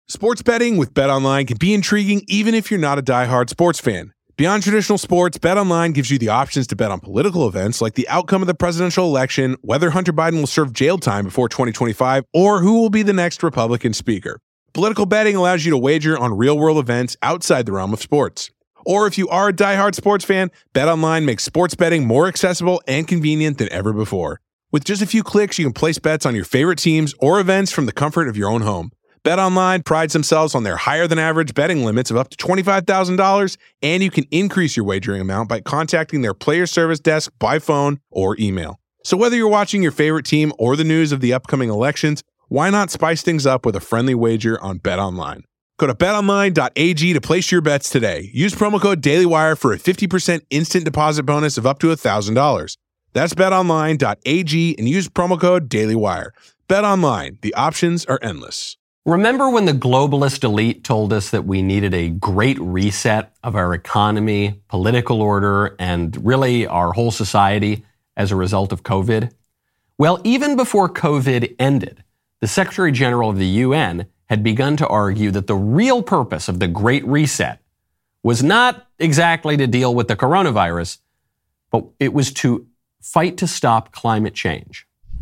Sports betting with BetOnline can be intriguing even if you're not a diehard sports fan. Beyond traditional sports, BetOnline gives you the options to bet on political events like the outcome of the presidential election, whether Hunter Biden will serve jail time before 2025, or who will be the next Republican speaker. Political betting allows you to wager on real-world events outside the realm of sports. Or if you are a diehard sports fan, BetOnline makes sports betting more accessible and convenient than ever before. With just a few clicks, you can place bets on your favorite teams or events from the comfort of your own home. BetOnline prides themselves on their higher-than-average betting limits of up to $25,000, and you can increase your wagering amount by contacting their player service desk by phone or email. So whether you're watching your favorite team or the news of the upcoming elections, why not spice things up with a friendly wager on BetOnline? Go to betonline.ag to place your bets today. Use promo code DailyWire for a 50% instant deposit bonus of up to $1,000. That's betonline.ag and use promo code DailyWire. BetOnline, the options are endless. Remember when the globalist elite told us that we needed a great reset of our economy, political order, and really our whole society as a result of COVID? Well, even before COVID ended, the Secretary General of the UN had begun to argue that the real purpose of the Great Reset was not exactly to deal with the coronavirus, but it was to fight to stop climate change.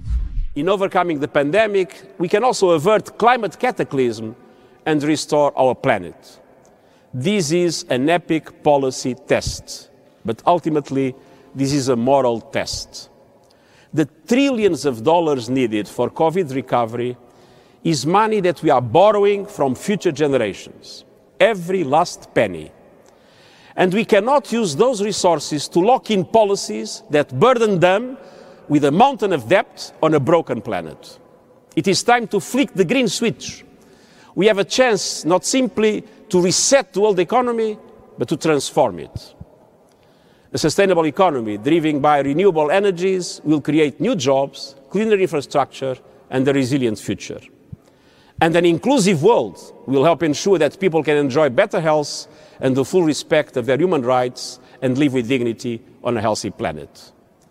In overcoming the pandemic, we can also avert climate cataclysm and restore our planet. This is an epic policy test, but ultimately, this is a moral test. The trillions of dollars needed for COVID recovery is money that we are borrowing from future generations, every last penny. And we cannot use those resources to lock in policies that burden them with a mountain of debt on a broken planet. It is time to flick the green switch. We have a chance not simply to reset the world economy, but to transform it. A sustainable economy driven by renewable energies will create new jobs, cleaner infrastructure, and a resilient future. And an inclusive world will help ensure that people can enjoy better health and the full respect of their human rights and live with dignity on a healthy planet.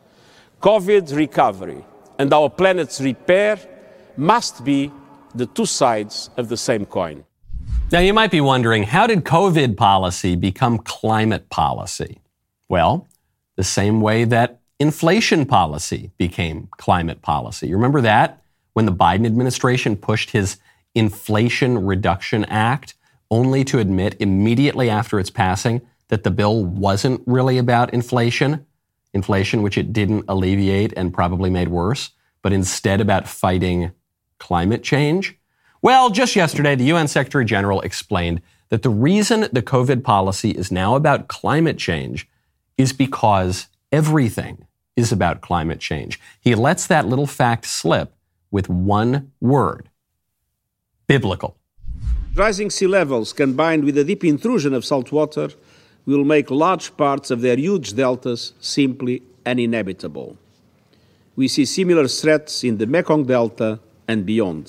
COVID recovery and our planet's repair must be the two sides of the same coin. Now, you might be wondering, how did COVID policy become climate policy? Well, the same way that inflation policy became climate policy. You remember that? When the Biden administration pushed his Inflation Reduction Act, only to admit immediately after its passing that the bill wasn't really about inflation, which it didn't alleviate and probably made worse, but instead about fighting climate change? Well, just yesterday, the UN Secretary General explained that the reason the COVID policy is now about climate change is because everything is about climate change. He lets that little fact slip with one word: biblical. Rising sea levels combined with the deep intrusion of salt water will make large parts of their huge deltas simply uninhabitable. We see similar threats in the Mekong Delta and beyond.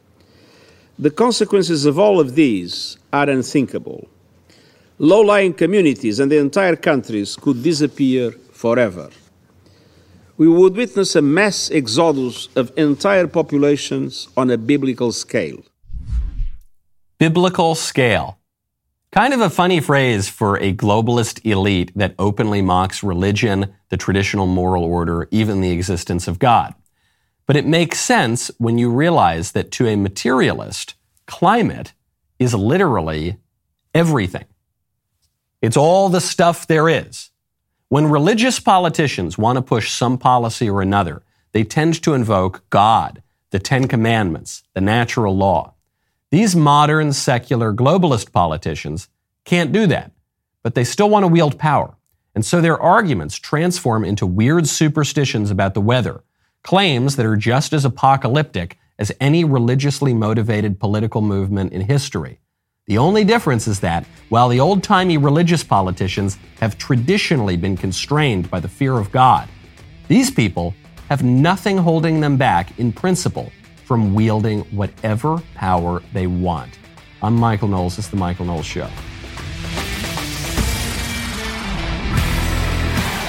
The consequences of all of these are unthinkable. Low-lying communities and entire countries could disappear forever. We would witness a mass exodus of entire populations on a biblical scale. Biblical scale. Kind of a funny phrase for a globalist elite that openly mocks religion, the traditional moral order, even the existence of God. But it makes sense when you realize that to a materialist, climate is literally everything. It's all the stuff there is. When religious politicians want to push some policy or another, they tend to invoke God, the Ten Commandments, the natural law. These modern, secular, globalist politicians can't do that, but they still want to wield power. And so their arguments transform into weird superstitions about the weather, claims that are just as apocalyptic as any religiously motivated political movement in history. The only difference is that, while the old-timey religious politicians have traditionally been constrained by the fear of God, these people have nothing holding them back in principle from wielding whatever power they want. I'm Michael Knowles. This is The Michael Knowles Show.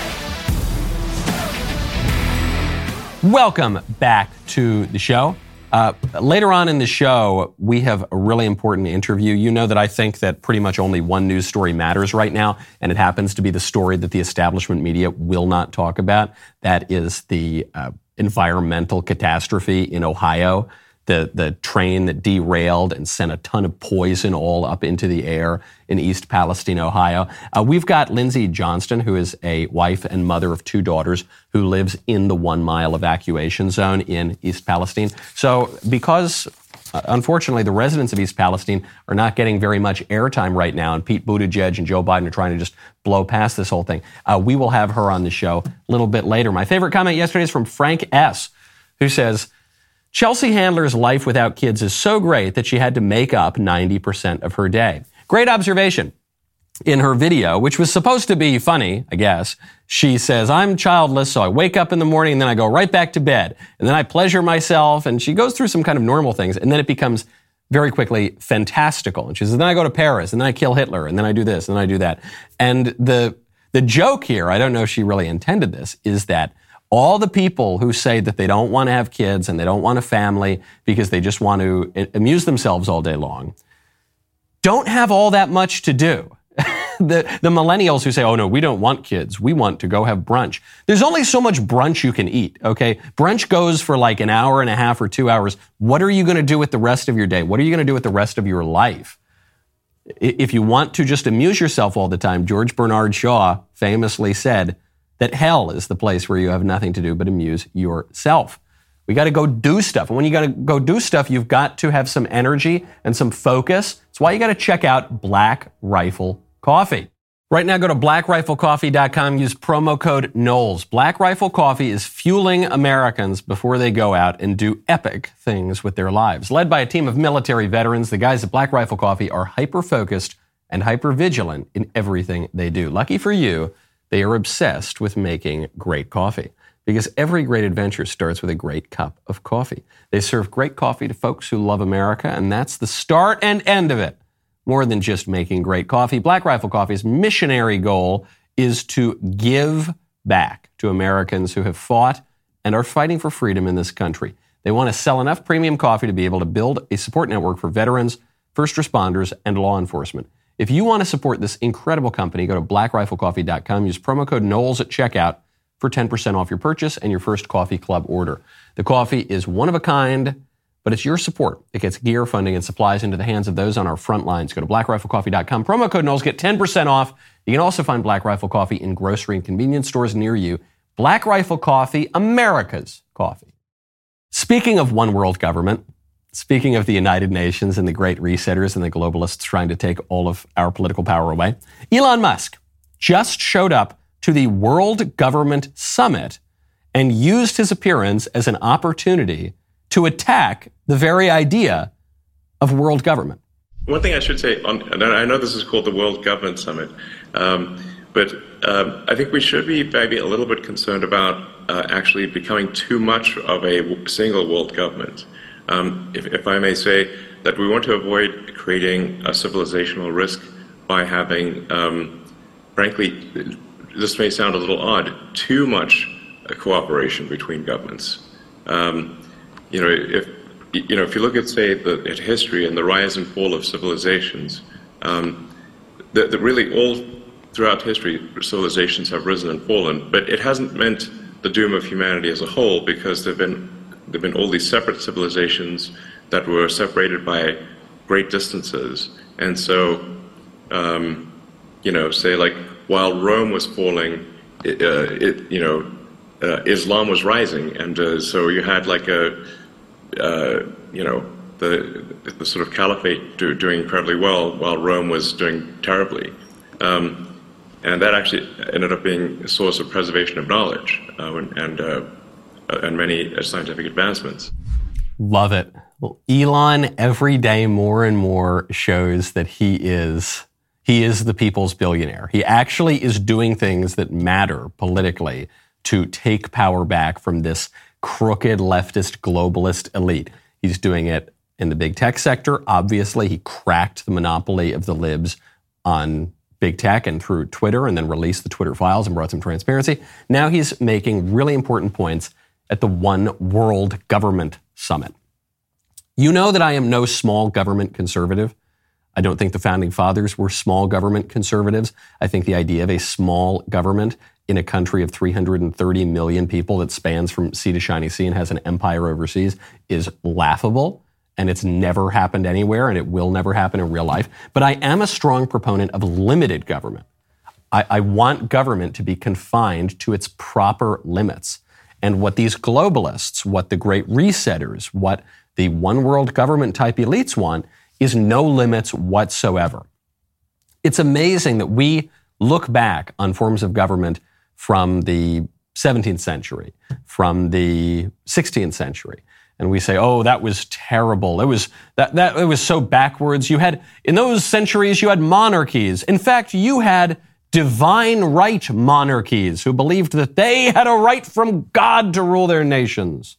Welcome back to the show. Later on in the show, we have a really important interview. You know that I think that pretty much only one news story matters right now, and it happens to be the story that the establishment media will not talk about. That is the environmental catastrophe in Ohio, the train that derailed and sent a ton of poison all up into the air in East Palestine, Ohio. We've got Lindsey Johnston, who is a wife and mother of 2 daughters, who lives in the 1-mile evacuation zone in East Palestine. So because, unfortunately, the residents of East Palestine are not getting very much airtime right now, and Pete Buttigieg and Joe Biden are trying to just blow past this whole thing, we will have her on the show a little bit later. My favorite comment yesterday is from Frank S., who says, Chelsea Handler's life without kids is so great that she had to make up 90% of her day. Great observation. In her video, which was supposed to be funny, I guess, she says, I'm childless, so I wake up in the morning and then I go right back to bed. And then I pleasure myself. And she goes through some kind of normal things. And then it becomes very quickly fantastical. And she says, then I go to Paris and then I kill Hitler and then I do this and then I do that. And the joke here, I don't know if she really intended this, is that all the people who say that they don't want to have kids and they don't want a family because they just want to amuse themselves all day long don't have all that much to do. The millennials who say, oh no, we don't want kids. We want to go have brunch. There's only so much brunch you can eat, okay? Brunch goes for like an hour and a half or 2 hours. What are you going to do with the rest of your day? What are you going to do with the rest of your life? If you want to just amuse yourself all the time, George Bernard Shaw famously said that hell is the place where you have nothing to do but amuse yourself. We got to go do stuff. And when you got to go do stuff, you've got to have some energy and some focus. That's why you got to check out Black Rifle Coffee. Right now, go to blackriflecoffee.com, use promo code Knowles. Black Rifle Coffee is fueling Americans before they go out and do epic things with their lives. Led by a team of military veterans, the guys at Black Rifle Coffee are hyper-focused and hyper-vigilant in everything they do. Lucky for you, they are obsessed with making great coffee because every great adventure starts with a great cup of coffee. They serve great coffee to folks who love America, and that's the start and end of it. More than just making great coffee, Black Rifle Coffee's missionary goal is to give back to Americans who have fought and are fighting for freedom in this country. They want to sell enough premium coffee to be able to build a support network for veterans, first responders, and law enforcement. If you want to support this incredible company, go to blackriflecoffee.com, use promo code Knowles at checkout for 10% off your purchase and your first coffee club order. The coffee is one of a kind, but it's your support that gets gear, funding, and supplies into the hands of those on our front lines. Go to blackriflecoffee.com, promo code Knowles, get 10% off. You can also find Black Rifle Coffee in grocery and convenience stores near you. Black Rifle Coffee, America's coffee. Speaking of one world government, speaking of the United Nations and the great resetters and the globalists trying to take all of our political power away, Elon Musk just showed up to the World Government Summit and used his appearance as an opportunity to attack the very idea of world government. One thing I should say, and I know this is called the World Government Summit, but I think we should be maybe a little bit concerned about actually becoming too much of a single world government. If I may say, that we want to avoid creating a civilizational risk by having, frankly, this may sound a little odd, too much cooperation between governments. If you look at, say, at history and the rise and fall of civilizations, that really all throughout history, civilizations have risen and fallen, but it hasn't meant the doom of humanity as a whole, because there've been all these separate civilizations that were separated by great distances. And so, say like while Rome was falling, Islam was rising, and so you had like the sort of caliphate doing incredibly well while Rome was doing terribly. And that actually ended up being a source of preservation of knowledge and many scientific advancements. Love it. Well, Elon every day more and more shows that he is the people's billionaire. He actually is doing things that matter politically to take power back from this crooked leftist globalist elite. He's doing it in the big tech sector. Obviously, he cracked the monopoly of the libs on big tech and through Twitter, and then released the Twitter files and brought some transparency. Now he's making really important points at the One World Government Summit. You know that I am no small government conservative. I don't think the founding fathers were small government conservatives. I think the idea of a small government in a country of 330 million people that spans from sea to shining sea and has an empire overseas is laughable. And it's never happened anywhere, and it will never happen in real life. But I am a strong proponent of limited government. I want government to be confined to its proper limits. And what these globalists, what the great resetters, what the one world government type elites want is no limits whatsoever. It's amazing that we look back on forms of government from the 17th century, from the 16th century, and we say, "Oh, that was terrible. It was so backwards." In those centuries, you had monarchies. In fact, you had divine right monarchies who believed that they had a right from God to rule their nations.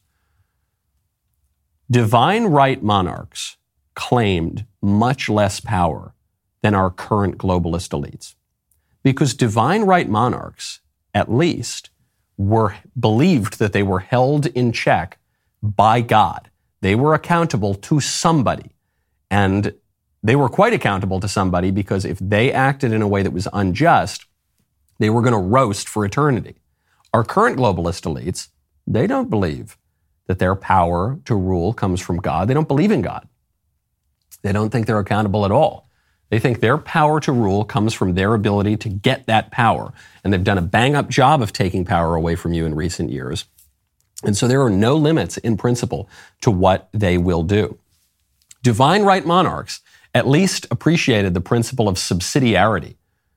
Divine right monarchs claimed much less power than our current globalist elites, because divine right monarchs, at least, believed that they were held in check by God. They were accountable to somebody, and they were quite accountable to somebody, because if they acted in a way that was unjust, they were going to roast for eternity. Our current globalist elites, they don't believe that their power to rule comes from God. They don't believe in God. They don't think they're accountable at all. They think their power to rule comes from their ability to get that power. And they've done a bang-up job of taking power away from you in recent years. And so there are no limits in principle to what they will do. Divine right monarchs at least appreciated the principle of subsidiarity.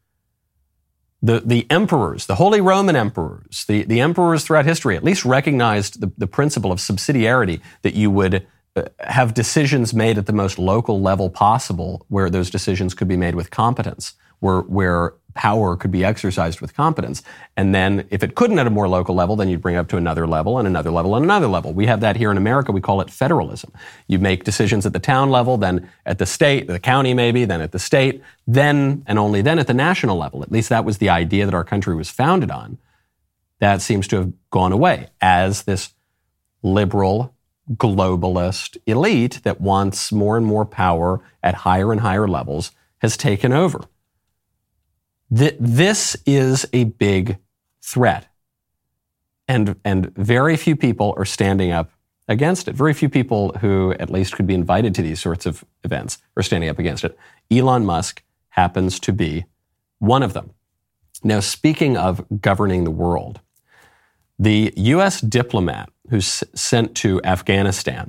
The emperors, the Holy Roman emperors, the emperors throughout history at least recognized the principle of subsidiarity, that you would have decisions made at the most local level possible, where those decisions could be made with competence, where power could be exercised with competence. And then if it couldn't at a more local level, then you'd bring it up to another level and another level and another level. We have that here in America. We call it federalism. You make decisions at the town level, then at the state, the county maybe, then at the state, then and only then at the national level. At least that was the idea that our country was founded on. That seems to have gone away as this liberal, globalist elite that wants more and more power at higher and higher levels has taken over. This is a big threat, and very few people are standing up against it. Very few people who at least could be invited to these sorts of events are standing up against it. Elon Musk happens to be one of them. Now, speaking of governing the world, the U.S. diplomat who's sent to Afghanistan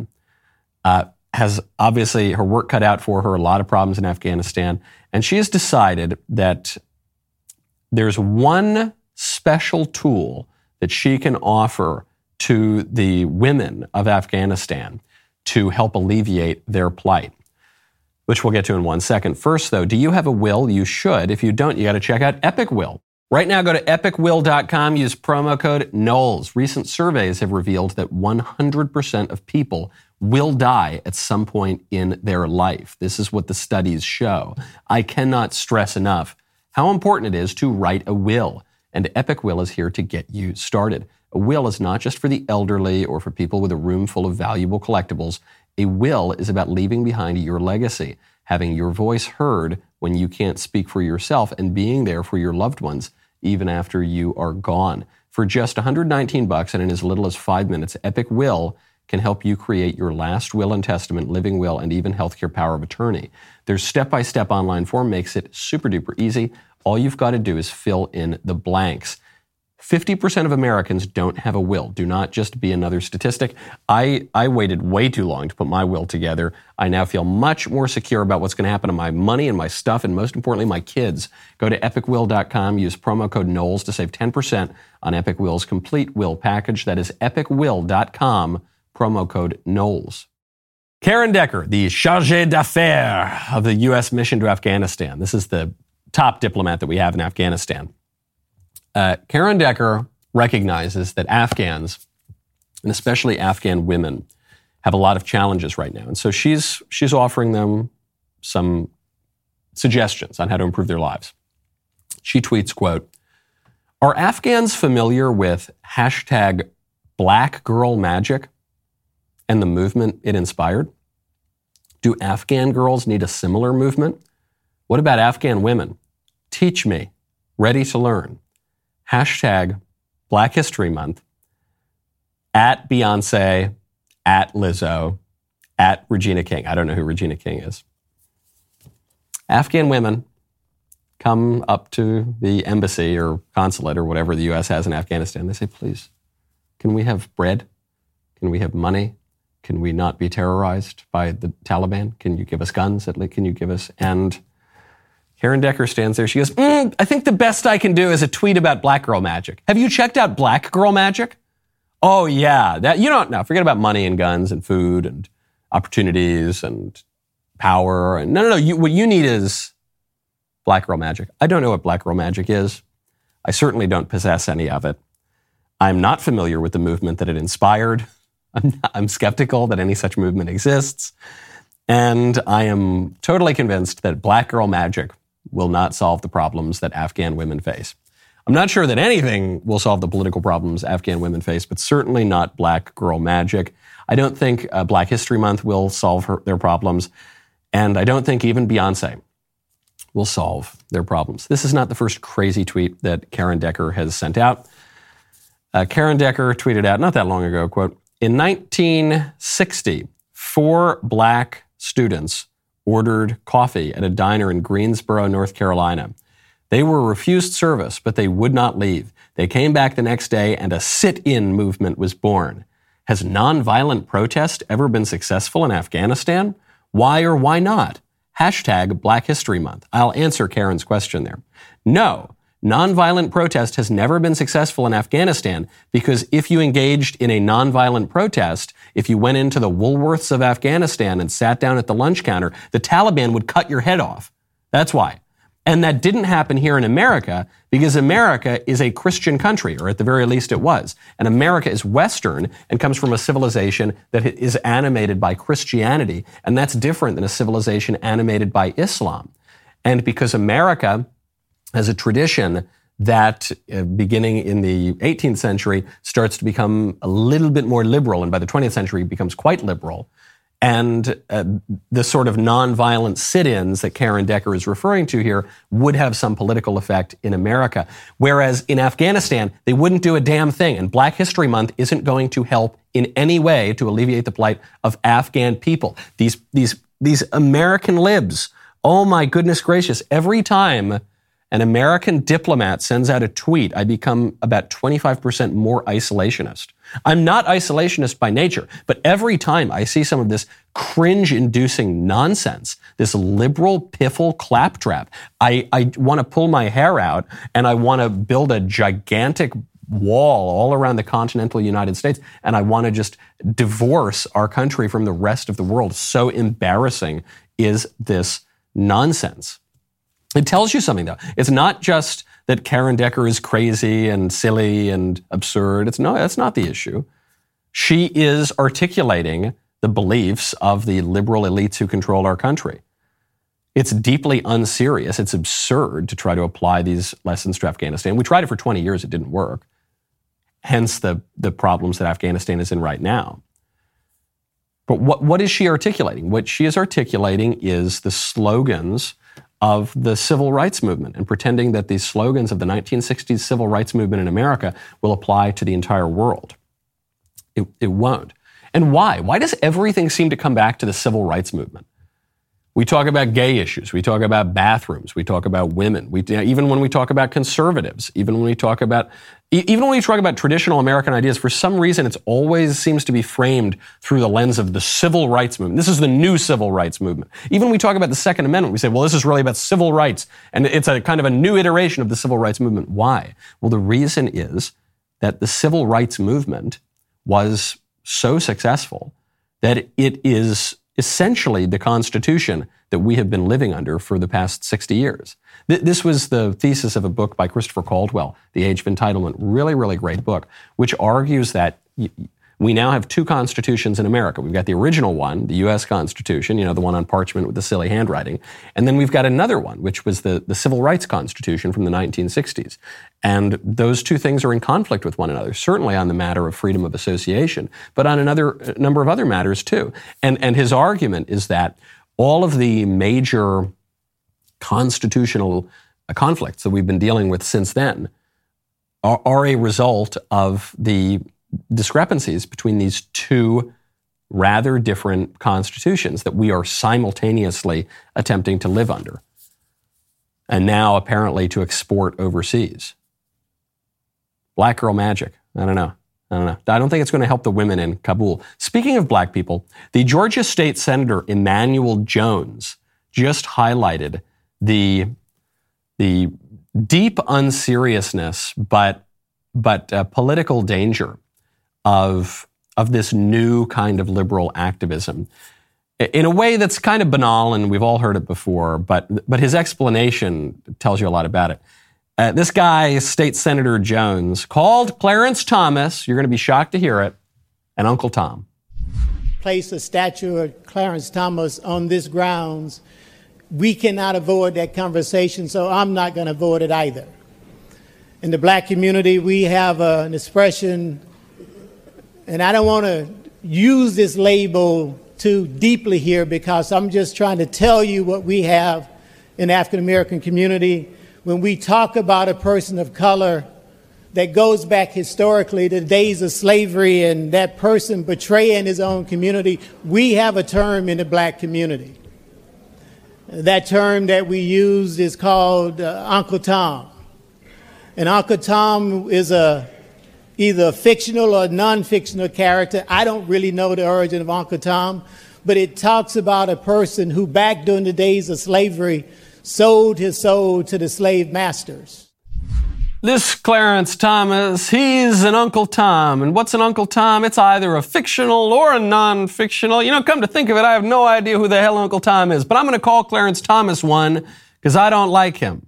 has obviously her work cut out for her, a lot of problems in Afghanistan, and she has decided that there's one special tool that she can offer to the women of Afghanistan to help alleviate their plight, which we'll get to in 1 second. First, though, do you have a will? You should. If you don't, you got to check out Epic Will. Right now, go to epicwill.com, use promo code Knowles. Recent surveys have revealed that 100% of people will die at some point in their life. This is what the studies show. I cannot stress enough how important it is to write a will, and Epic Will is here to get you started. A will is not just for the elderly or for people with a room full of valuable collectibles. A will is about leaving behind your legacy, having your voice heard when you can't speak for yourself, and being there for your loved ones even after you are gone. For just $119 and in as little as 5 minutes, Epic Will can help you create your last will and testament, living will, and even healthcare power of attorney. Their step-by-step online form makes it super duper easy. All you've got to do is fill in the blanks. 50% of Americans don't have a will. Do not just be another statistic. I waited way too long to put my will together. I now feel much more secure about what's going to happen to my money and my stuff, and most importantly, my kids. Go to epicwill.com, use promo code Knowles to save 10% on Epic Will's complete will package. That is epicwill.com, promo code Knowles. Karen Decker, the chargé d'affaires of the U.S. mission to Afghanistan. This is the top diplomat that we have in Afghanistan. Karen Decker recognizes that Afghans, and especially Afghan women, have a lot of challenges right now. And so she's offering them some suggestions on how to improve their lives. She tweets, quote, "Are Afghans familiar with hashtag Black Girl Magic and the movement it inspired? Do Afghan girls need a similar movement? What about Afghan women? Teach me. Ready to learn. Hashtag Black History Month. At Beyonce, at Lizzo, at Regina King. I don't know who Regina King is. Afghan women come up to the embassy or consulate or whatever the U.S. has in Afghanistan. They say, please, can we have bread? Can we have money? Can we not be terrorized by the Taliban? Can you give us guns? Can you give us... And Karen Decker stands there. She goes, I think the best I can do is a tweet about Black Girl Magic. Have you checked out Black Girl Magic? Oh, yeah. That you don't know. Forget about money and guns and food and opportunities and power. And no. What you need is Black Girl Magic. I don't know what Black Girl Magic is. I certainly don't possess any of it. I'm not familiar with the movement that it inspired. I'm skeptical that any such movement exists. And I am totally convinced that Black Girl Magic will not solve the problems that Afghan women face. I'm not sure that anything will solve the political problems Afghan women face, but certainly not Black Girl Magic. I don't think Black History Month will solve their problems. And I don't think even Beyonce will solve their problems. This is not the first crazy tweet that Karen Decker has sent out. Karen Decker tweeted out not that long ago, quote, in 1960, 4 Black students ordered coffee at a diner in Greensboro, North Carolina. They were refused service, but they would not leave. They came back the next day and a sit-in movement was born. Has nonviolent protest ever been successful in Afghanistan? Why or why not? Hashtag Black History Month. I'll answer Karen's question there. No, nonviolent protest has never been successful in Afghanistan because if you engaged in a nonviolent protest, if you went into the Woolworths of Afghanistan and sat down at the lunch counter, the Taliban would cut your head off. That's why. And that didn't happen here in America because America is a Christian country, or at the very least it was. And America is Western and comes from a civilization that is animated by Christianity. And that's different than a civilization animated by Islam. And because America has a tradition that, beginning in the 18th century, starts to become a little bit more liberal, and by the 20th century becomes quite liberal. And the sort of nonviolent sit-ins that Karen Decker is referring to here would have some political effect in America. Whereas in Afghanistan, they wouldn't do a damn thing. And Black History Month isn't going to help in any way to alleviate the plight of Afghan people. These American libs, oh my goodness gracious, every time an American diplomat sends out a tweet, I become about 25% more isolationist. I'm not isolationist by nature, but every time I see some of this cringe-inducing nonsense, this liberal piffle claptrap, I want to pull my hair out and I want to build a gigantic wall all around the continental United States, and I want to just divorce our country from the rest of the world. So embarrassing is this nonsense. It tells you something, though. It's not just that Karen Decker is crazy and silly and absurd. That's not the issue. She is articulating the beliefs of the liberal elites who control our country. It's deeply unserious. It's absurd to try to apply these lessons to Afghanistan. We tried it for 20 years. It didn't work. Hence the problems that Afghanistan is in right now. But what is she articulating? What she is articulating is the slogans of the civil rights movement and pretending that these slogans of the 1960s civil rights movement in America will apply to the entire world. It won't. And why? Why does everything seem to come back to the civil rights movement? We talk about gay issues. We talk about bathrooms. We talk about women. Even when we talk about conservatives, even when we talk about traditional American ideas, for some reason, it always seems to be framed through the lens of the civil rights movement. This is the new civil rights movement. Even when we talk about the Second Amendment, we say, well, this is really about civil rights. And it's a kind of a new iteration of the civil rights movement. Why? Well, the reason is that the civil rights movement was so successful that it is essentially the Constitution that we have been living under for the past 60 years. This was the thesis of a book by Christopher Caldwell, The Age of Entitlement. Really, really great book, which argues that We now have two constitutions in America. We've got the original one, the U.S. Constitution, the one on parchment with the silly handwriting. And then we've got another one, which was the Civil Rights Constitution from the 1960s. And those two things are in conflict with one another, certainly on the matter of freedom of association, but on a number of other matters too. And his argument is that all of the major constitutional conflicts that we've been dealing with since then are a result of the discrepancies between these two rather different constitutions that we are simultaneously attempting to live under, and now apparently to export overseas. Black girl magic. I don't know. I don't think it's going to help the women in Kabul. Speaking of black people, the Georgia State Senator Emanuel Jones just highlighted the deep unseriousness but political danger of this new kind of liberal activism in a way that's kind of banal, and we've all heard it before, but his explanation tells you a lot about it. This guy, State Senator Jones, called Clarence Thomas, you're going to be shocked to hear it, an Uncle Tom. Place a statue of Clarence Thomas on this grounds. We cannot avoid that conversation, so I'm not going to avoid it either. In the black community, we have an expression, and I don't want to use this label too deeply here because I'm just trying to tell you what we have in the African American community. When we talk about a person of color that goes back historically to the days of slavery and that person betraying his own community, we have a term in the black community. That term that we use is called Uncle Tom. And Uncle Tom is either a fictional or non-fictional character. I don't really know the origin of Uncle Tom, but it talks about a person who back during the days of slavery sold his soul to the slave masters. This Clarence Thomas, he's an Uncle Tom. And what's an Uncle Tom? It's either a fictional or a non-fictional. Come to think of it, I have no idea who the hell Uncle Tom is, but I'm going to call Clarence Thomas one because I don't like him.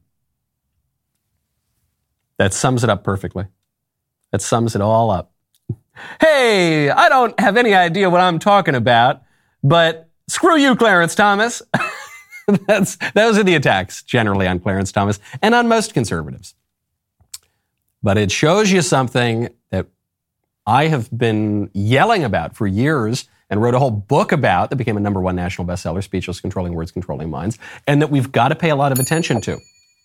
That sums it up perfectly. That sums it all up. Hey, I don't have any idea what I'm talking about, but screw you, Clarence Thomas. Those are the attacks generally on Clarence Thomas and on most conservatives. But it shows you something that I have been yelling about for years and wrote a whole book about that became a #1 national bestseller, Speechless, Controlling Words, Controlling Minds, and that we've got to pay a lot of attention to.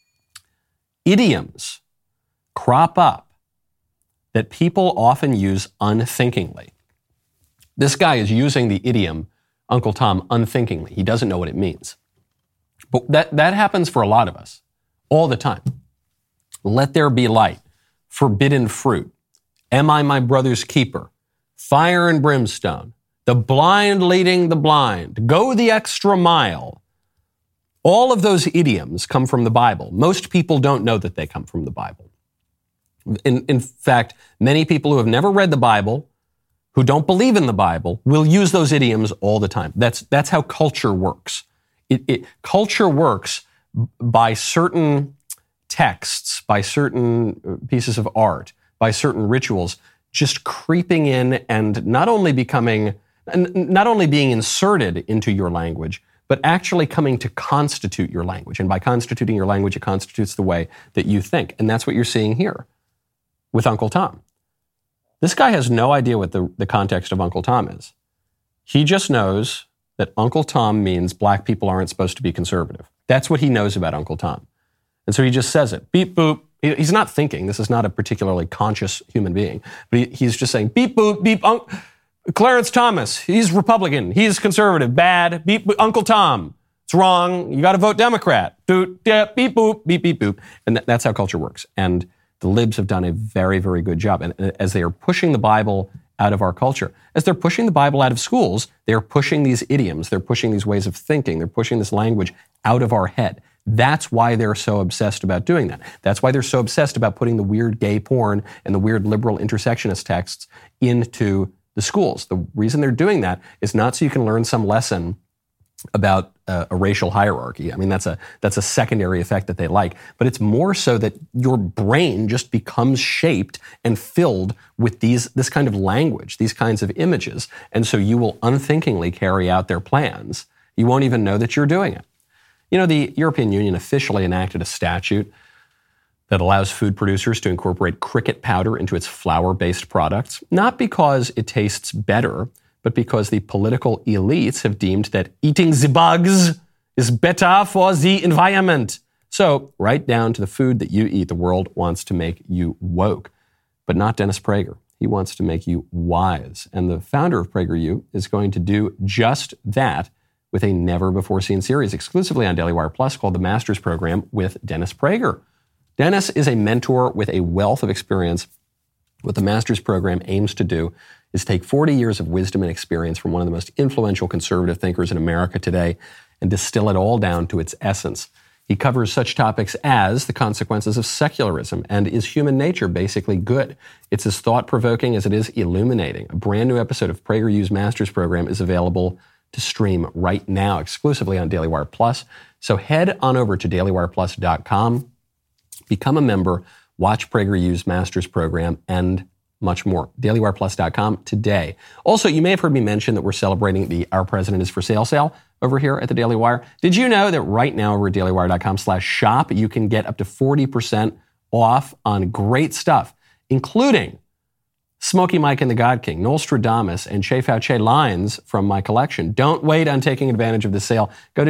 Idioms crop up that people often use unthinkingly. This guy is using the idiom Uncle Tom unthinkingly. He doesn't know what it means. But that happens for a lot of us all the time. Let there be light. Forbidden fruit. Am I my brother's keeper? Fire and brimstone. The blind leading the blind. Go the extra mile. All of those idioms come from the Bible. Most people don't know that they come from the Bible. In fact, many people who have never read the Bible, who don't believe in the Bible, will use those idioms all the time. That's how culture works. Culture works by certain texts, by certain pieces of art, by certain rituals, just creeping in and not only being inserted into your language, but actually coming to constitute your language. And by constituting your language, it constitutes the way that you think. And that's what you're seeing here with Uncle Tom. This guy has no idea what the context of Uncle Tom is. He just knows that Uncle Tom means black people aren't supposed to be conservative. That's what he knows about Uncle Tom. And so he just says it. Beep, boop. He's not thinking. This is not a particularly conscious human being. But he's just saying, beep, boop, beep, Clarence Thomas, he's Republican. He's conservative. Bad. Beep, boop, Uncle Tom. It's wrong. You got to vote Democrat. Beep, boop, beep, beep, boop. And that's how culture works. And the libs have done a very, very good job. And as they are pushing the Bible out of our culture, as they're pushing the Bible out of schools, they're pushing these idioms, they're pushing these ways of thinking, they're pushing this language out of our head. That's why they're so obsessed about doing that. That's why they're so obsessed about putting the weird gay porn and the weird liberal intersectionist texts into the schools. The reason they're doing that is not so you can learn some lesson about a racial hierarchy. I mean, that's a secondary effect that they like. But it's more so that your brain just becomes shaped and filled with this kind of language, these kinds of images. And so you will unthinkingly carry out their plans. You won't even know that you're doing it. You know, the European Union officially enacted a statute that allows food producers to incorporate cricket powder into its flour-based products, not because it tastes better, but because the political elites have deemed that eating the bugs is better for the environment. So, right down to the food that you eat, the world wants to make you woke, but not Dennis Prager. He wants to make you wise. And the founder of PragerU is going to do just that with a never-before-seen series exclusively on Daily Wire Plus called The Master's Program with Dennis Prager. Dennis is a mentor with a wealth of experience. What the Master's Program aims to do is take 40 years of wisdom and experience from one of the most influential conservative thinkers in America today and distill it all down to its essence. He covers such topics as the consequences of secularism and is human nature basically good? It's as thought-provoking as it is illuminating. A brand new episode of PragerU's Master's Program is available to stream right now exclusively on Daily Wire Plus. So head on over to dailywireplus.com. Become a member, watch PragerU's Master's Program, and much more. DailyWirePlus.com today. Also, you may have heard me mention that we're celebrating the Our President is for Sale sale over here at the Daily Wire. Did you know that right now over at dailywire.com/shop, you can get up to 40% off on great stuff, including Smokey Mike and the God King, Nostradamus, and Che Fauche lines from my collection. Don't wait on taking advantage of the sale. Go to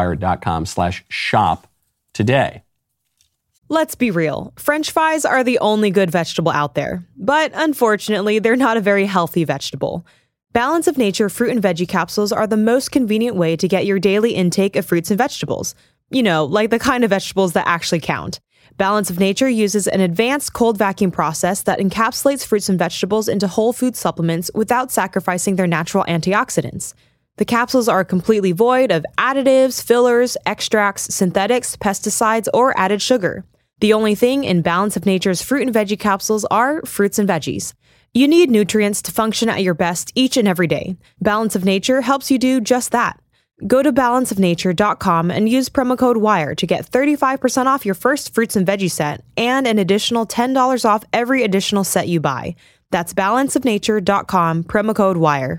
dailywire.com/shop today. Let's be real. French fries are the only good vegetable out there. But unfortunately, they're not a very healthy vegetable. Balance of Nature fruit and veggie capsules are the most convenient way to get your daily intake of fruits and vegetables. You know, like the kind of vegetables that actually count. Balance of Nature uses an advanced cold vacuum process that encapsulates fruits and vegetables into whole food supplements without sacrificing their natural antioxidants. The capsules are completely void of additives, fillers, extracts, synthetics, pesticides, or added sugar. The only thing in Balance of Nature's fruit and veggie capsules are fruits and veggies. You need nutrients to function at your best each and every day. Balance of Nature helps you do just that. Go to balanceofnature.com and use promo code WIRE to get 35% off your first fruits and veggie set and an additional $10 off every additional set you buy. That's balanceofnature.com, promo code WIRE.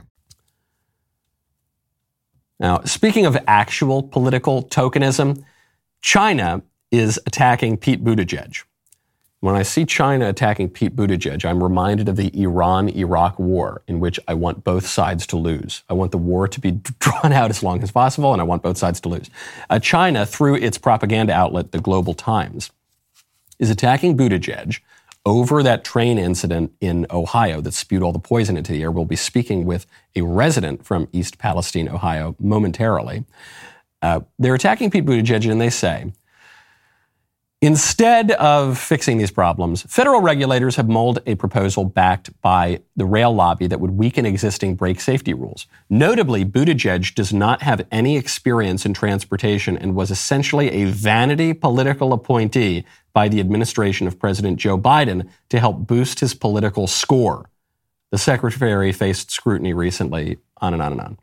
Now, speaking of actual political tokenism, China is attacking Pete Buttigieg. When I see China attacking Pete Buttigieg, I'm reminded of the Iran-Iraq war, in which I want both sides to lose. I want the war to be drawn out as long as possible, and I want both sides to lose. China, through its propaganda outlet, the Global Times, is attacking Buttigieg over that train incident in Ohio that spewed all the poison into the air. We'll be speaking with a resident from East Palestine, Ohio, momentarily. They're attacking Pete Buttigieg, and they say, instead of fixing these problems, federal regulators have mulled a proposal backed by the rail lobby that would weaken existing brake safety rules. Notably, Buttigieg does not have any experience in transportation and was essentially a vanity political appointee by the administration of President Joe Biden to help boost his political score. The secretary faced scrutiny recently, on and on and on.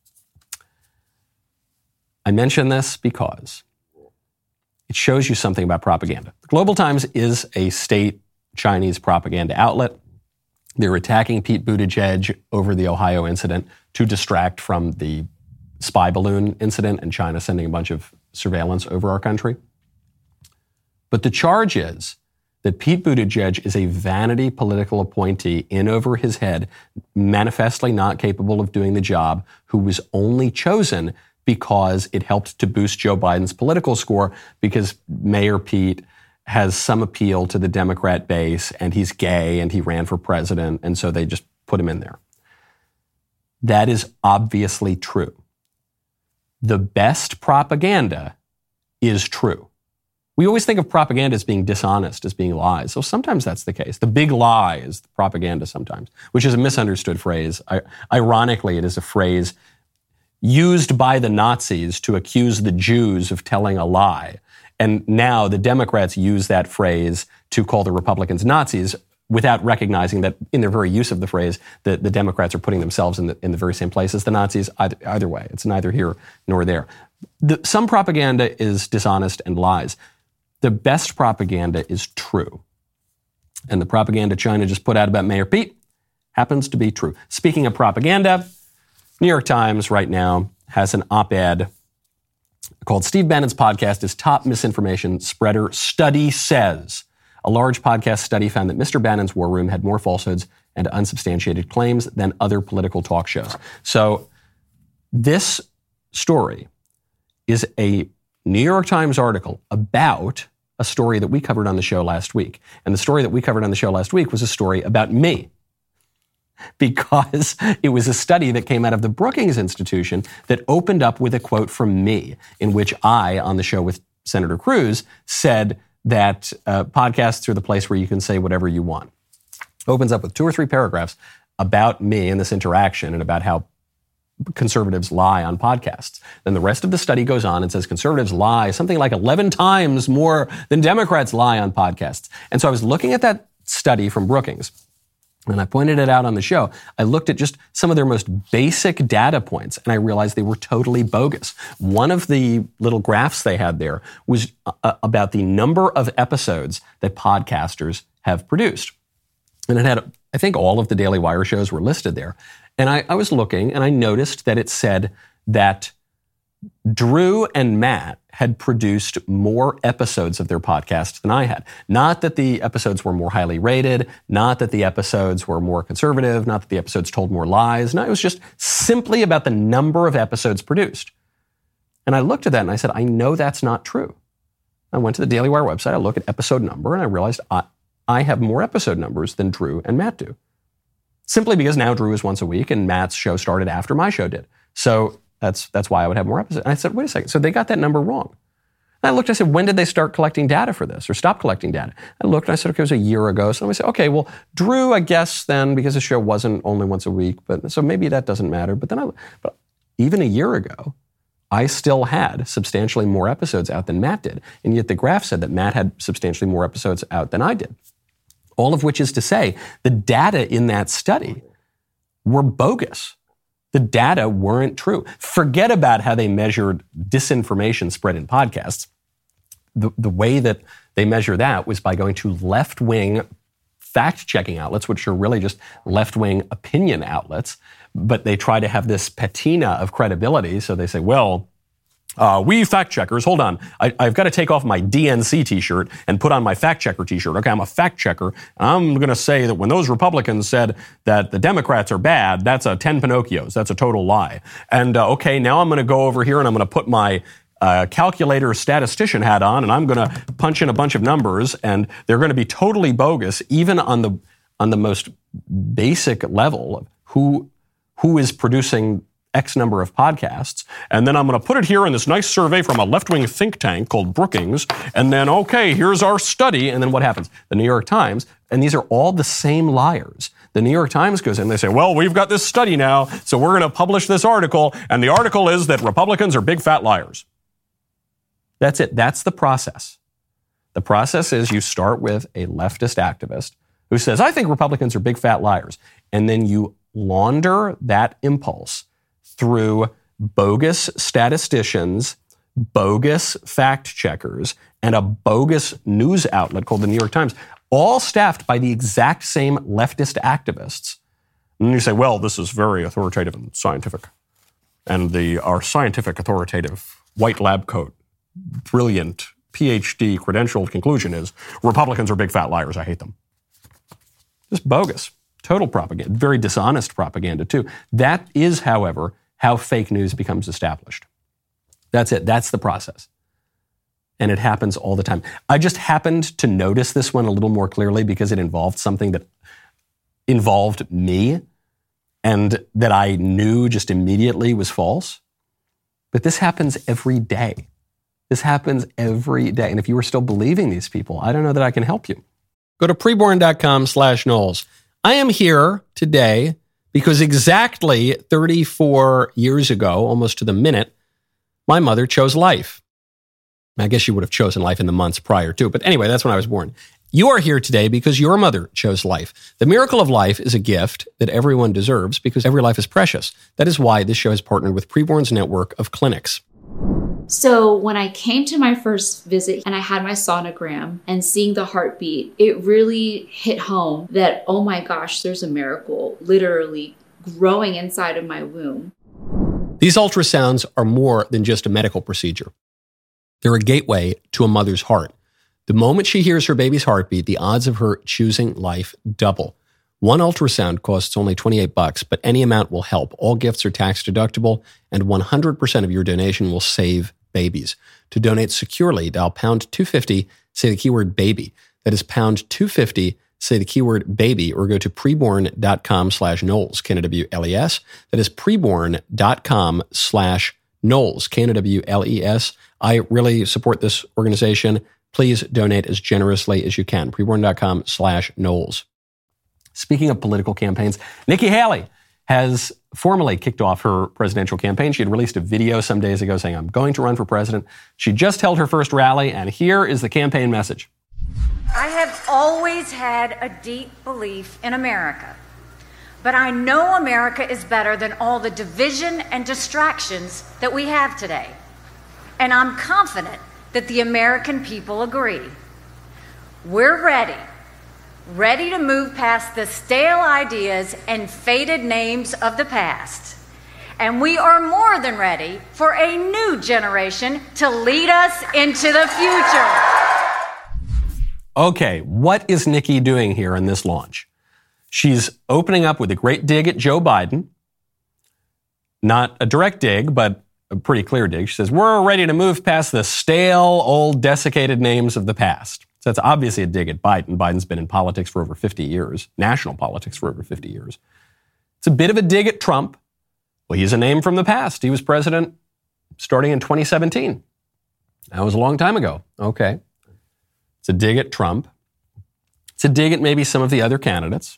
I mention this because it shows you something about propaganda. The Global Times is a state Chinese propaganda outlet. They're attacking Pete Buttigieg over the Ohio incident to distract from the spy balloon incident and China sending a bunch of surveillance over our country. But the charge is that Pete Buttigieg is a vanity political appointee in over his head, manifestly not capable of doing the job, who was only chosen because it helped to boost Joe Biden's political score because Mayor Pete has some appeal to the Democrat base and he's gay and he ran for president, and so they just put him in there. That is obviously true. The best propaganda is true. We always think of propaganda as being dishonest, as being lies. So sometimes that's the case. The big lie is the propaganda sometimes, which is a misunderstood phrase. Ironically, it is a phrase used by the Nazis to accuse the Jews of telling a lie. And now the Democrats use that phrase to call the Republicans Nazis without recognizing that in their very use of the phrase, the Democrats are putting themselves in the very same place as the Nazis. Either way, it's neither here nor there. Some propaganda is dishonest and lies. The best propaganda is true. And the propaganda China just put out about Mayor Pete happens to be true. Speaking of propaganda, New York Times right now has an op-ed called Steve Bannon's podcast is Top Misinformation Spreader Study Says. A large podcast study found that Mr. Bannon's War Room had more falsehoods and unsubstantiated claims than other political talk shows. So this story is a New York Times article about a story that we covered on the show last week. And the story that we covered on the show last week was a story about me, because it was a study that came out of the Brookings Institution that opened up with a quote from me, in which I, on the show with Senator Cruz, said that podcasts are the place where you can say whatever you want. Opens up with 2 or 3 paragraphs about me and this interaction and about how conservatives lie on podcasts. Then the rest of the study goes on and says conservatives lie something like 11 times more than Democrats lie on podcasts. And so I was looking at that study from Brookings, and I pointed it out on the show. I looked at just some of their most basic data points, and I realized they were totally bogus. One of the little graphs they had there was about the number of episodes that podcasters have produced. And it had, I think all of the Daily Wire shows were listed there. And I was looking, and I noticed that it said that Drew and Matt had produced more episodes of their podcast than I had. Not that the episodes were more highly rated, not that the episodes were more conservative, not that the episodes told more lies. No, it was just simply about the number of episodes produced. And I looked at that and I said, I know that's not true. I went to the Daily Wire website, I looked at episode number, and I realized I have more episode numbers than Drew and Matt do. Simply because now Drew is once a week and Matt's show started after my show did. So that's why I would have more episodes. And I said, wait a second. So they got that number wrong. And I looked, I said, when did they start collecting data for this or stop collecting data? I looked and I said, okay, it was a year ago. So I said, okay, well, Drew, I guess then, because the show wasn't only once a week, but so maybe that doesn't matter. But even a year ago, I still had substantially more episodes out than Matt did. And yet the graph said that Matt had substantially more episodes out than I did. All of which is to say, the data in that study were bogus. The data weren't true. Forget about how they measured disinformation spread in podcasts. The way that they measure that was by going to left-wing fact-checking outlets, which are really just left-wing opinion outlets, but they try to have this patina of credibility. So they say, well, we fact-checkers, hold on, I've got to take off my DNC t-shirt and put on my fact-checker t-shirt. Okay, I'm a fact-checker, and I'm going to say that when those Republicans said that the Democrats are bad, that's a 10 Pinocchios. That's a total lie. And okay, now I'm going to go over here and I'm going to put my calculator statistician hat on, and I'm going to punch in a bunch of numbers, and they're going to be totally bogus, even on the most basic level of who is producing X number of podcasts, and then I'm going to put it here in this nice survey from a left-wing think tank called Brookings, and then, okay, here's our study, and then what happens? The New York Times, and these are all the same liars. The New York Times goes in, they say, well, we've got this study now, so we're going to publish this article, and the article is that Republicans are big fat liars. That's it. That's the process. The process is you start with a leftist activist who says, I think Republicans are big fat liars, and then you launder that impulse through bogus statisticians, bogus fact checkers, and a bogus news outlet called the New York Times, all staffed by the exact same leftist activists. And you say, well, this is very authoritative and scientific. And our scientific, authoritative, white lab coat, brilliant, PhD credentialed conclusion is Republicans are big fat liars. I hate them. Just bogus. Total propaganda. Very dishonest propaganda, too. That is, however, how fake news becomes established. That's it. That's the process. And it happens all the time. I just happened to notice this one a little more clearly because it involved something that involved me and that I knew just immediately was false. But this happens every day. This happens every day. And if you are still believing these people, I don't know that I can help you. Go to preborn.com/Knowles. I am here today because exactly 34 years ago, almost to the minute, my mother chose life. I guess she would have chosen life in the months prior to, but anyway, that's when I was born. You are here today because your mother chose life. The miracle of life is a gift that everyone deserves because every life is precious. That is why this show has partnered with Preborn's network of clinics. So when I came to my first visit and I had my sonogram and seeing the heartbeat, it really hit home that, oh my gosh, there's a miracle literally growing inside of my womb. These ultrasounds are more than just a medical procedure. They're a gateway to a mother's heart. The moment she hears her baby's heartbeat, the odds of her choosing life double. One ultrasound costs only $28, but any amount will help. All gifts are tax deductible, and 100% of your donation will save babies. To donate securely, dial pound 250, say the keyword baby. That is pound 250, say the keyword baby, or go to preborn.com/Knowles, K-N-O-W-L-E-S. That is preborn.com/Knowles, K-N-O-W-L-E-S. I really support this organization. Please donate as generously as you can. Preborn.com/Knowles. Speaking of political campaigns, Nikki Haley has formally kicked off her presidential campaign. She had released a video some days ago saying, I'm going to run for president. She just held her first rally, and here is the campaign message. I have always had a deep belief in America, but I know America is better than all the division and distractions that we have today. And I'm confident that the American people agree. We're ready to move past the stale ideas and faded names of the past. And we are more than ready for a new generation to lead us into the future. Okay, what is Nikki doing here in this launch? She's opening up with a great dig at Joe Biden. Not a direct dig, but a pretty clear dig. She says, we're ready to move past the stale, old, desiccated names of the past. So that's obviously a dig at Biden. Biden's been in politics for over 50 years, national politics for over 50 years. It's a bit of a dig at Trump. Well, he's a name from the past. He was president starting in 2017. That was a long time ago. Okay. It's a dig at Trump. It's a dig at maybe some of the other candidates.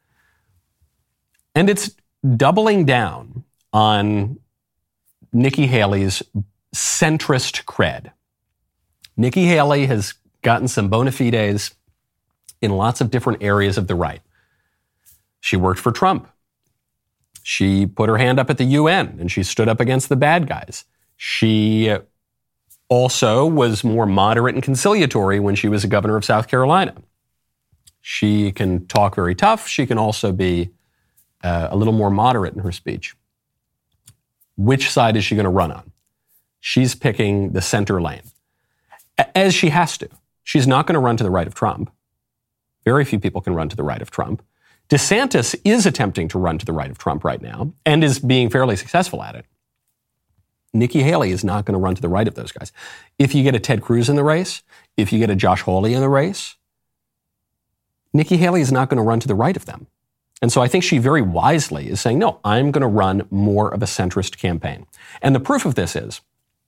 And it's doubling down on Nikki Haley's centrist cred. Nikki Haley has gotten some bona fides in lots of different areas of the right. She worked for Trump. She put her hand up at the UN and she stood up against the bad guys. She also was more moderate and conciliatory when she was a governor of South Carolina. She can talk very tough. She can also be a little more moderate in her speech. Which side is she going to run on? She's picking the center lane, as she has to. She's not going to run to the right of Trump. Very few people can run to the right of Trump. DeSantis is attempting to run to the right of Trump right now and is being fairly successful at it. Nikki Haley is not going to run to the right of those guys. If you get a Ted Cruz in the race, if you get a Josh Hawley in the race, Nikki Haley is not going to run to the right of them. And so I think she very wisely is saying, no, I'm going to run more of a centrist campaign. And the proof of this is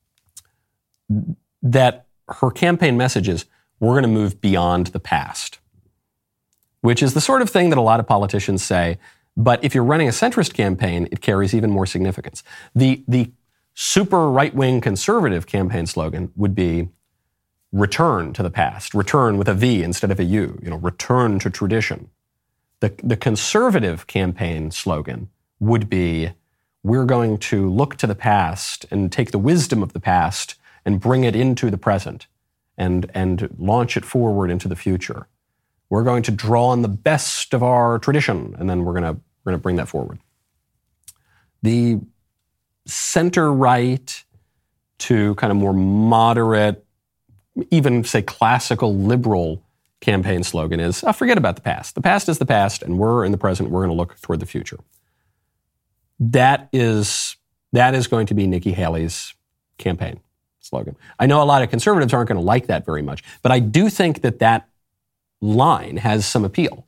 that her campaign message is, we're going to move beyond the past, which is the sort of thing that a lot of politicians say. But if you're running a centrist campaign, it carries even more significance. The super right-wing conservative campaign slogan would be return to the past, return with a V instead of a U, return to tradition. The conservative campaign slogan would be, we're going to look to the past and take the wisdom of the past and bring it into the present and launch it forward into the future. We're going to draw on the best of our tradition, and then we're going to bring that forward. The center-right to kind of more moderate, even say classical liberal campaign slogan is, forget about the past. The past is the past, and we're in the present. We're going to look toward the future. That is going to be Nikki Haley's campaign slogan. I know a lot of conservatives aren't going to like that very much, but I do think that line has some appeal.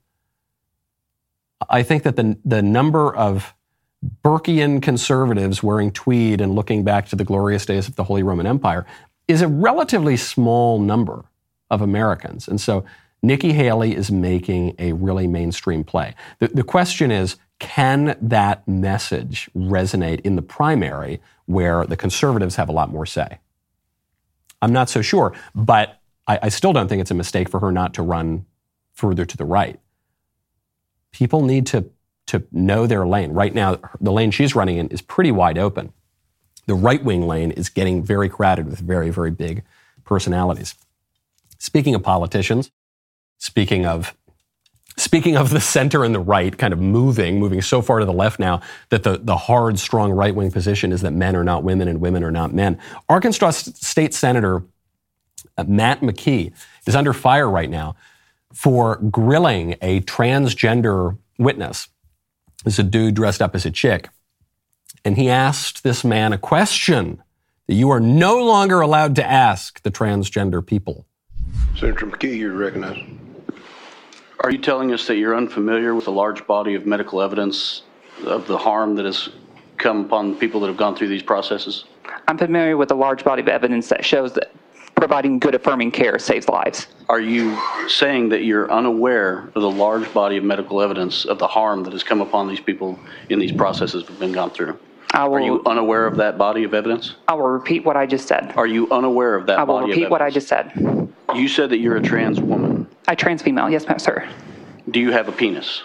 I think that the number of Burkean conservatives wearing tweed and looking back to the glorious days of the Holy Roman Empire is a relatively small number of Americans. And so Nikki Haley is making a really mainstream play. The question is, can that message resonate in the primary where the conservatives have a lot more say? I'm not so sure, but I still don't think it's a mistake for her not to run further to the right. People need to know their lane. Right now, the lane she's running in is pretty wide open. the right-wing lane is getting very crowded with very, very big personalities. Speaking of politicians, speaking of the center and the right kind of moving so far to the left now that the hard, strong right-wing position is that men are not women and women are not men. Arkansas State Senator Matt McKee is under fire right now for grilling a transgender witness. This is a dude dressed up as a chick. And he asked this man a question that you are no longer allowed to ask the transgender people. Senator McKee, you're recognized. Are you telling us that you're unfamiliar with a large body of medical evidence of the harm that has come upon people that have gone through these processes? I'm familiar with a large body of evidence that shows that providing good affirming care saves lives. Are you saying that you're unaware of the large body of medical evidence of the harm that has come upon these people in these processes that have been gone through? Are you unaware of that body of evidence? I will repeat what I just said. Are you unaware of that body of evidence? I will repeat what I just said. You said that you're a trans woman. A trans female, yes, sir. Do you have a penis?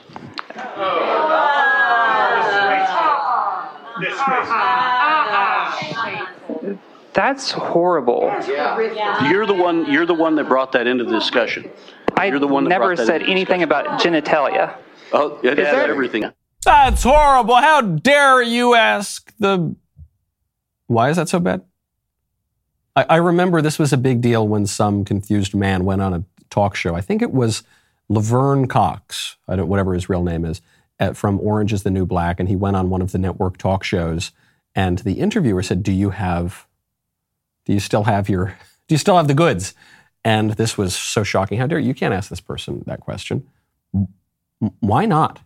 That's horrible. You're the one that brought that into the discussion. I never said anything about genitalia. Oh, it had everything. That's horrible. How dare you ask the... Why is that so bad? I remember this was a big deal when some confused man went on a talk show. I think it was Laverne Cox, whatever his real name is, from Orange is the New Black, and he went on one of the network talk shows, and the interviewer said, do you still have the goods? And this was so shocking. How dare you can't ask this person that question. Why not?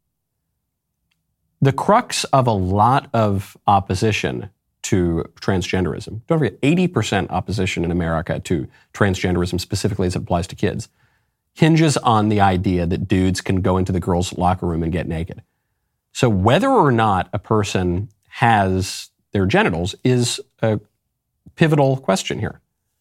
The crux of a lot of opposition to transgenderism, don't forget 80% opposition in America to transgenderism, specifically as it applies to kids, hinges on the idea that dudes can go into the girls' locker room and get naked. So whether or not a person has their genitals is a pivotal question here.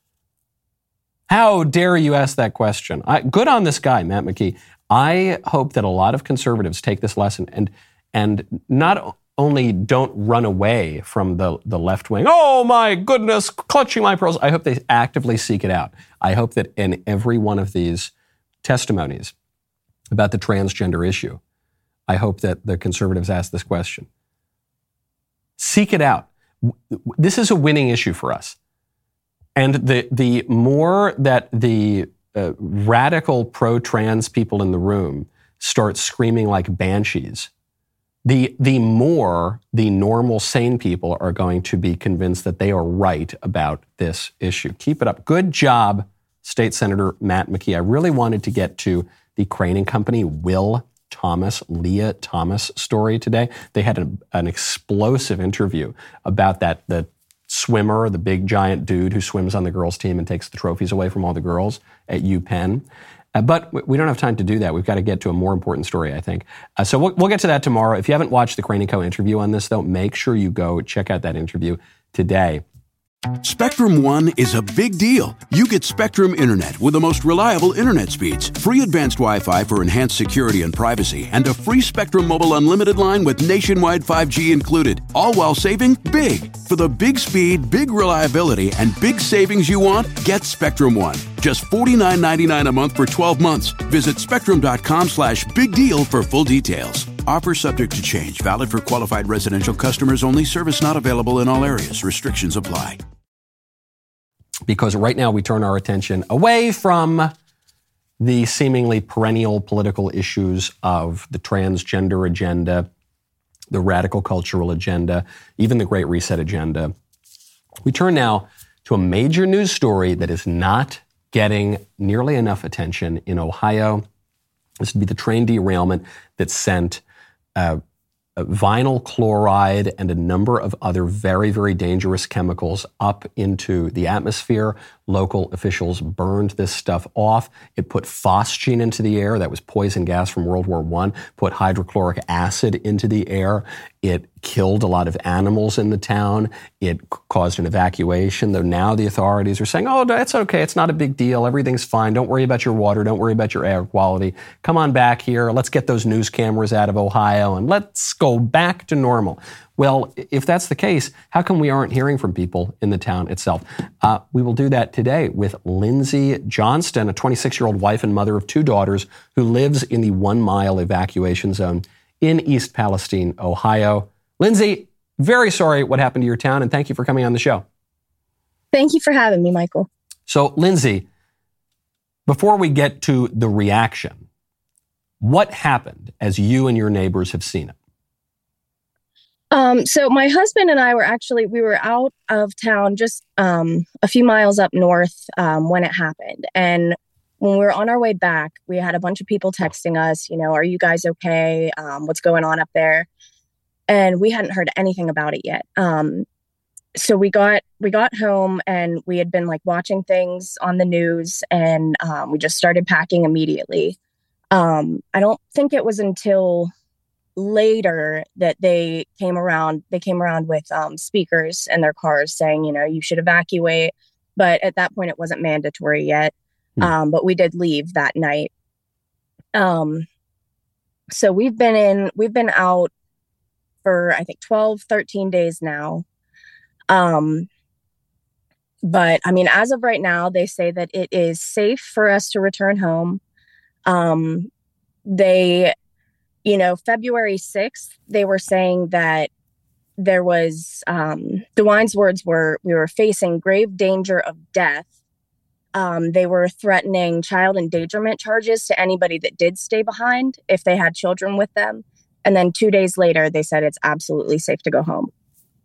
How dare you ask that question? Good on this guy, Matt McKee. I hope that a lot of conservatives take this lesson and not only don't run away from the left wing, oh my goodness, clutching my pearls. I hope they actively seek it out. I hope that in every one of these testimonies about the transgender issue, I hope that the conservatives ask this question. Seek it out. This is a winning issue for us. And the more that the radical pro-trans people in the room start screaming like banshees, the more the normal, sane people are going to be convinced that they are right about this issue. Keep it up. Good job, State Senator Matt McKee. I really wanted to get to the Crane & Company, Leah Thomas story today. They had an explosive interview about the swimmer, the big giant dude who swims on the girls' team and takes the trophies away from all the girls at UPenn. But we don't have time to do that. We've got to get to a more important story, I think. So we'll get to that tomorrow. If you haven't watched the Crane & Co. interview on this, though, make sure you go check out that interview today. Spectrum One is a big deal. You get Spectrum Internet with the most reliable internet speeds, free advanced Wi-Fi for enhanced security and privacy, and a free Spectrum Mobile Unlimited line with nationwide 5G included, all while saving big. For the big speed, big reliability, and big savings you want, get Spectrum One. Just $49.99 a month for 12 months. Visit spectrum.com/big deal for full details. Offer subject to change. Valid for qualified residential customers only. Service not available in all areas. Restrictions apply. Because right now we turn our attention away from the seemingly perennial political issues of the transgender agenda, the radical cultural agenda, even the Great Reset agenda. We turn now to a major news story that is not getting nearly enough attention in Ohio. This would be the train derailment that sent vinyl chloride and a number of other very, very dangerous chemicals up into the atmosphere. Local officials burned this stuff off. It put phosgene into the air. That was poison gas from World War I. Put hydrochloric acid into the air. It killed a lot of animals in the town. It caused an evacuation, though now the authorities are saying, oh, it's okay. It's not a big deal. Everything's fine. Don't worry about your water. Don't worry about your air quality. Come on back here. Let's get those news cameras out of Ohio and let's go go back to normal. Well, if that's the case, how come we aren't hearing from people in the town itself? We will do that today with Lindsay Johnston, a 26-year-old wife and mother of 2 daughters who lives in the 1-mile evacuation zone in East Palestine, Ohio. Lindsay, very sorry what happened to your town, and thank you for coming on the show. Thank you for having me, Michael. So, Lindsay, before we get to the reaction, what happened as you and your neighbors have seen it? So my husband and I we were out of town just a few miles up north when it happened. And when we were on our way back, we had a bunch of people texting us, are you guys okay? What's going on up there? And we hadn't heard anything about it yet. So we got home and we had been watching things on the news, and we just started packing immediately. I don't think it was until later that they came around with speakers in their cars saying, you should evacuate. But at that point, it wasn't mandatory yet. But we did leave that night. So we've been out for, I think, 12, 13 days now. But I mean, as of right now, they say that it is safe for us to return home. February 6th, they were saying that there was, DeWine's words were, we were facing grave danger of death. They were threatening child endangerment charges to anybody that did stay behind if they had children with them. And then 2 days later, they said it's absolutely safe to go home.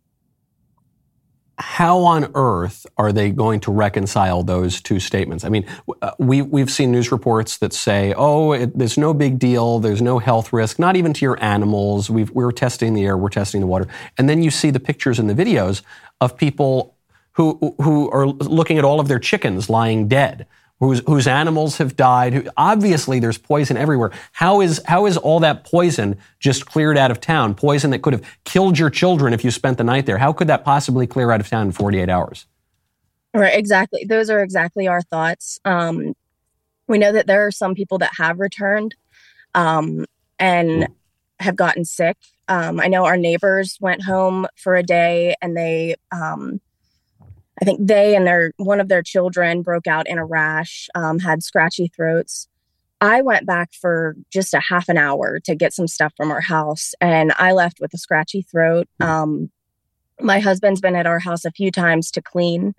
How on earth are they going to reconcile those two statements? I mean, we've seen news reports that say, there's no big deal, there's no health risk, not even to your animals. We're testing the air, we're testing the water. And then you see the pictures and the videos of people who are looking at all of their chickens lying dead, whose animals have died. Obviously, there's poison everywhere. How is all that poison just cleared out of town? Poison that could have killed your children if you spent the night there. How could that possibly clear out of town in 48 hours? Right, exactly. Those are exactly our thoughts. We know that there are some people that have returned and have gotten sick. I know our neighbors went home for a day, and they... I think they and one of their children broke out in a rash, had scratchy throats. I went back for just a half an hour to get some stuff from our house, and I left with a scratchy throat. My husband's been at our house a few times to clean,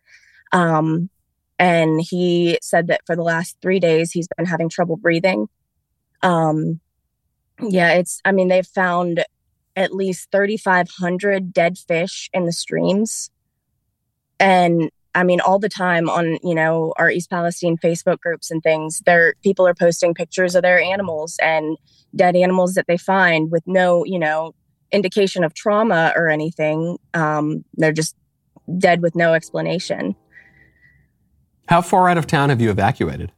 and he said that for the last 3 days, he's been having trouble breathing. They've found at least 3,500 dead fish in the streams. And I mean, all the time on, our East Palestine Facebook groups and things, people are posting pictures of their animals and dead animals that they find with no, indication of trauma or anything. They're just dead with no explanation. How far out of town have you evacuated?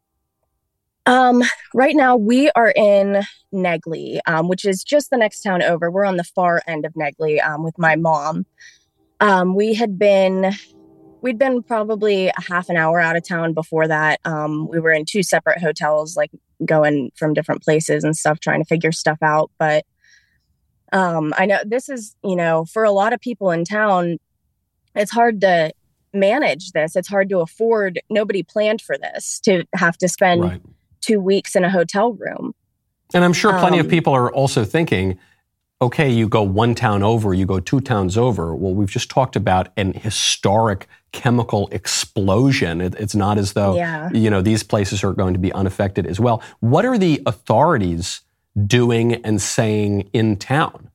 Right now we are in Negley, which is just the next town over. We're on the far end of Negley, with my mom. We'd been probably a half an hour out of town before that. We were in 2 separate hotels, going from different places and stuff, trying to figure stuff out. But, I know this is, for a lot of people in town, it's hard to manage this. It's hard to afford. Nobody planned for this, to have to spend 2 weeks in a hotel room. And I'm sure plenty of people are also thinking, okay, you go 1 town over, you go 2 towns over. Well, we've just talked about an historic chemical explosion. It's not as though, these places are going to be unaffected as well. What are the authorities doing and saying in town?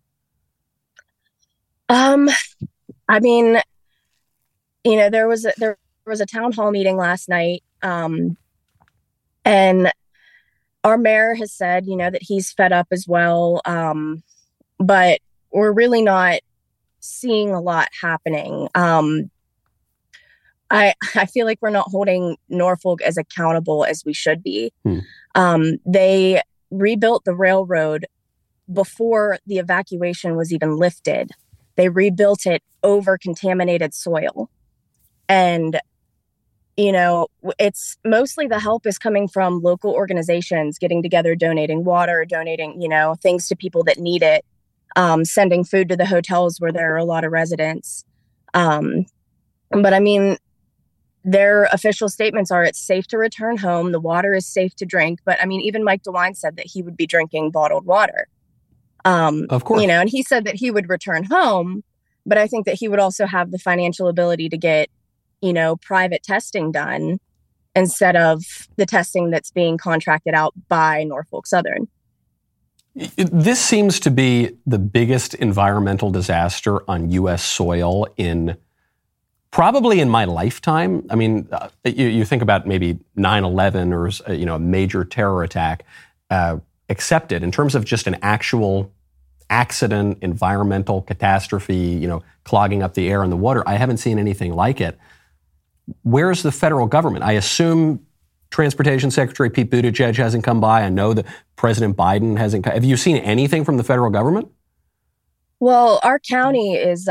I mean, there was a town hall meeting last night, and our mayor has said, that he's fed up as well. But we're really not seeing a lot happening. I feel like we're not holding Norfolk as accountable as we should be. They rebuilt the railroad before the evacuation was even lifted. They rebuilt it over contaminated soil. And, it's mostly the help is coming from local organizations getting together, donating water, donating, things to people that need it. sending food to the hotels where there are a lot of residents. But I mean, their official statements are it's safe to return home. The water is safe to drink. But I mean, even Mike DeWine said that he would be drinking bottled water. Of course. And he said that he would return home, but I think that he would also have the financial ability to get, private testing done instead of the testing that's being contracted out by Norfolk Southern. This seems to be the biggest environmental disaster on U.S. soil probably in my lifetime. I mean, you think about maybe 9/11 or, a major terror attack, accepted in terms of just an actual accident, environmental catastrophe, clogging up the air and the water. I haven't seen anything like it. Where's the federal government? I assume Transportation Secretary Pete Buttigieg hasn't come by. I know that President Biden hasn't. Have you seen anything from the federal government? Well, our county is,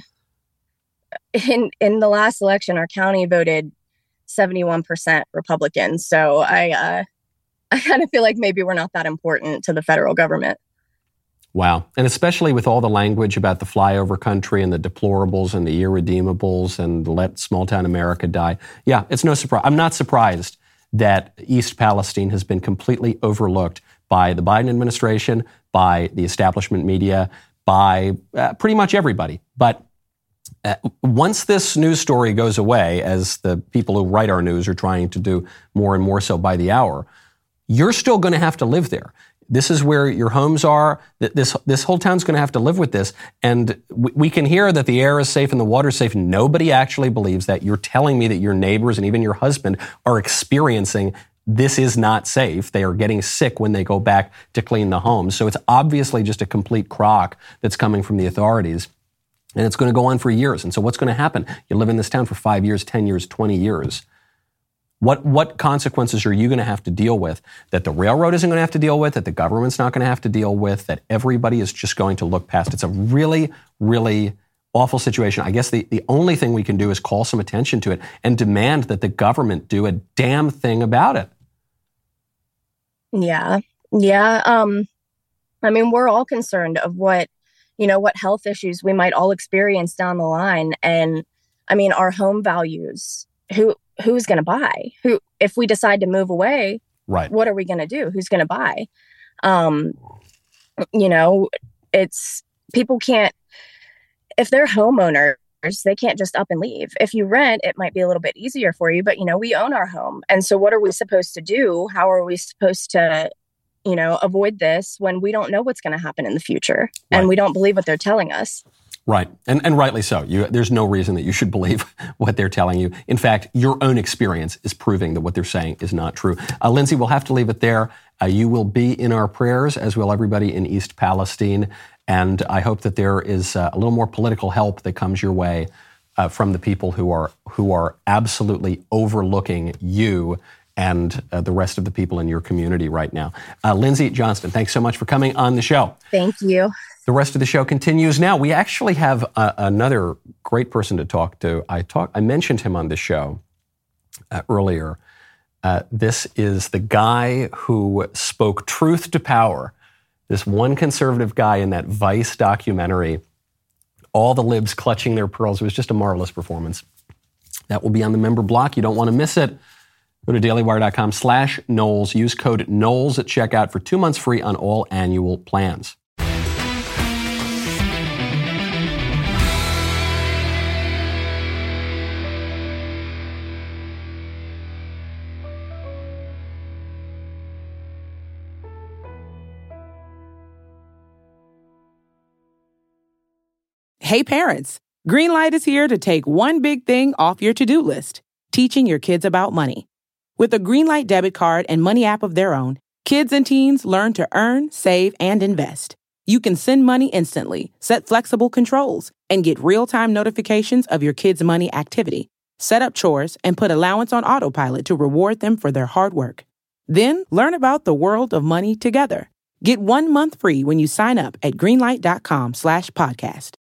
in the last election, our county voted 71% Republican. So I kind of feel like maybe we're not that important to the federal government. Wow. And especially with all the language about the flyover country and the deplorables and the irredeemables and let small town America die. Yeah, it's no surprise. I'm not surprised that East Palestine has been completely overlooked by the Biden administration, by the establishment media, by pretty much everybody. But once this news story goes away, as the people who write our news are trying to do more and more so by the hour, you're still going to have to live there. This is where your homes are. This whole town's going to have to live with this. And we can hear that the air is safe and the water is safe. Nobody actually believes that. You're telling me that your neighbors and even your husband are experiencing this is not safe. They are getting sick when they go back to clean the homes. So it's obviously just a complete crock that's coming from the authorities. And it's going to go on for years. And so what's going to happen? You live in this town for 5 years, 10 years, 20 years. What consequences are you going to have to deal with that the railroad isn't going to have to deal with, that the government's not going to have to deal with, that everybody is just going to look past? It's a really, really awful situation. I guess the only thing we can do is call some attention to it and demand that the government do a damn thing about it. Yeah. I mean, we're all concerned of what health issues we might all experience down the line. And I mean, our home values, who's going to buy? If we decide to move away, right? What are we going to do? Who's going to buy? It's people can't, if they're homeowners, they can't just up and leave. If you rent, it might be a little bit easier for you, but we own our home. And so what are we supposed to do? How are we supposed to, avoid this when we don't know what's going to happen in the future and we don't believe what they're telling us? Right. And rightly so. There's no reason that you should believe what they're telling you. In fact, your own experience is proving that what they're saying is not true. Lindsay, we'll have to leave it there. You will be in our prayers, as will everybody in East Palestine. And I hope that there is a little more political help that comes your way from the people who are absolutely overlooking you and the rest of the people in your community right now. Lindsay Johnston, thanks so much for coming on the show. Thank you. The rest of the show continues now. We actually have another great person to talk to. I mentioned him on the show earlier. This is the guy who spoke truth to power. This one conservative guy in that Vice documentary, all the libs clutching their pearls. It was just a marvelous performance. That will be on the member block. You don't want to miss it. Go to dailywire.com/Knowles. Use code Knowles at checkout for 2 months free on all annual plans. Hey parents, Greenlight is here to take one big thing off your to-do list, teaching your kids about money. With a Greenlight debit card and money app of their own, kids and teens learn to earn, save, and invest. You can send money instantly, set flexible controls, and get real-time notifications of your kids' money activity. Set up chores and put allowance on autopilot to reward them for their hard work. Then learn about the world of money together. Get 1 month free when you sign up at greenlight.com/podcast.